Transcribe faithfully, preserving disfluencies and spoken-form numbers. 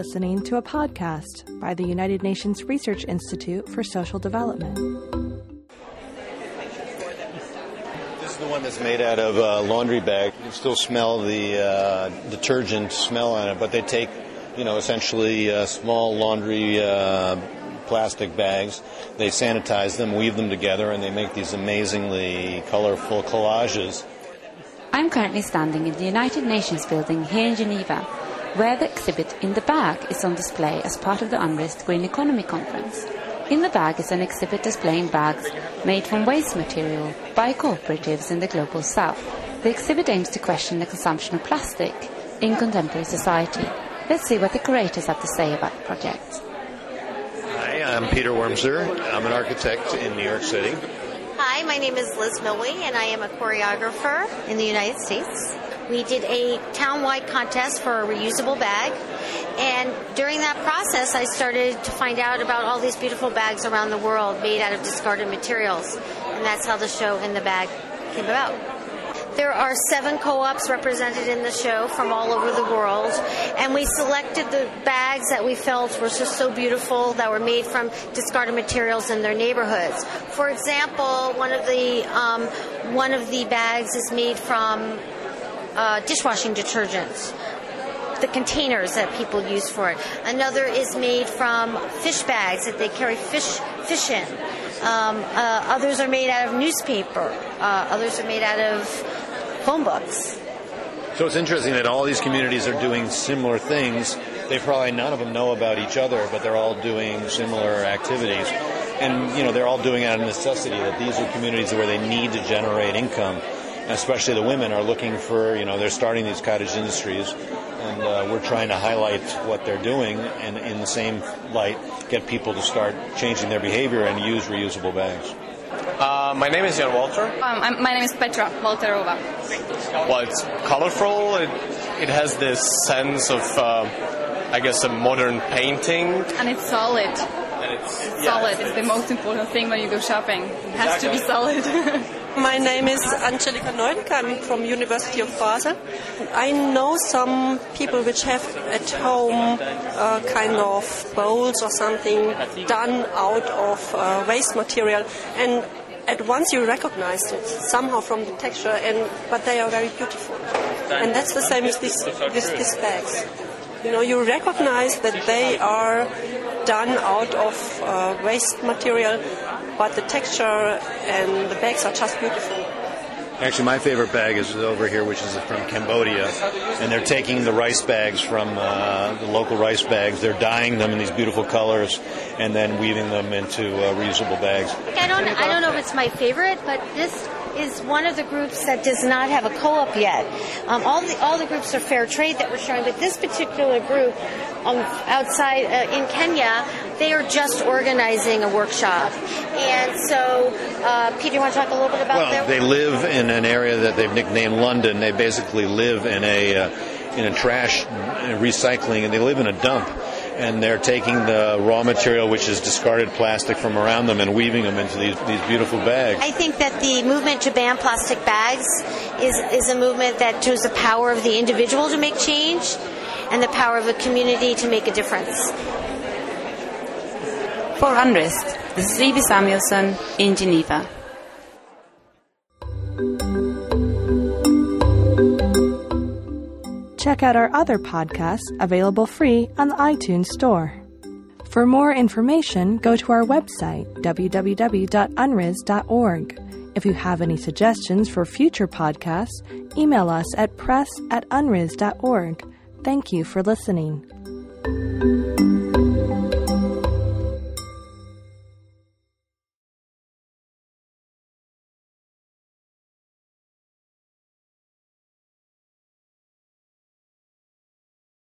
listening to a podcast by the United Nations Research Institute for Social Development. This is the one that's made out of a laundry bag. You still smell the uh, detergent smell on it, but they take, you know, essentially uh, small laundry uh, plastic bags. They sanitize them, weave them together, and they make these amazingly colorful collages. I'm currently standing in the United Nations building here in Geneva, where the exhibit In the Bag is on display as part of the UNRISD Green Economy Conference. In the Bag is an exhibit displaying bags made from waste material by cooperatives in the Global South. The exhibit aims to question the consumption of plastic in contemporary society. Let's see what the curators have to say about the project. Hi, I'm Peter Wormser. I'm an architect in New York City. Hi, my name is Liz Millway, and I am a choreographer in the United States. We did a town-wide contest for a reusable bag, and during that process, I started to find out about all these beautiful bags around the world made out of discarded materials, and that's how the show In the Bag came about. There are seven co-ops represented in the show from all over the world, and we selected the bags that we felt were just so beautiful that were made from discarded materials in their neighborhoods. For example, one of the um, one of the bags is made from uh, dishwashing detergent, the containers that people use for it. Another is made from fish bags that they carry fish fish in. Um, uh, others are made out of newspaper. Uh, others are made out of phone books. So it's interesting that all these communities are doing similar things. They probably, none of them know about each other, but they're all doing similar activities. And, you know, they're all doing it out of necessity, that these are communities where they need to generate income. Especially the women are looking for, you know, they're starting these cottage industries, and uh, we're trying to highlight what they're doing, and in the same light, get people to start changing their behavior and use reusable bags. Uh, my name is Jan Walter. Um, I'm, my name is Petra Walterova. Well, it's colorful. It, it has this sense of, uh, I guess, a modern painting. And it's solid. And it's, it's yeah, solid. It's the most important thing when you go shopping. It has exactly. to be solid. My name is Angelika Neudeck. I'm from University of Basel. I know some people which have at home uh, kind of bowls or something done out of uh, waste material, and at once you recognize it somehow from the texture, and but they are very beautiful. And that's the same with these with these bags. You know, you recognize that they are done out of uh, waste material, but the texture and the bags are just beautiful. Actually, my favorite bag is over here, which is from Cambodia, and they're taking the rice bags from uh, the local rice bags. They're dyeing them in these beautiful colors, and then weaving them into uh, reusable bags. I don't, I don't know if it's my favorite, but this is one of the groups that does not have a co-op yet. Um, all the all the groups are fair trade that we're showing, but this particular group um, outside uh, in Kenya, they are just organizing a workshop. And so, uh, Peter, you want to talk a little bit about well, their they live in an area that they've nicknamed London. They basically live in a uh, in a trash recycling, and they live in a dump. And they're taking the raw material, which is discarded plastic from around them, and weaving them into these these beautiful bags. I think that the movement to ban plastic bags is, is a movement that shows the power of the individual to make change and the power of the community to make a difference. For UNRISD, this is Evie Samuelson in Geneva. Check out our other podcasts available free on the iTunes Store. For more information, go to our website, w w w dot u n r i s dot org. If you have any suggestions for future podcasts, email us at press at u n r i s dot org. Thank you for listening.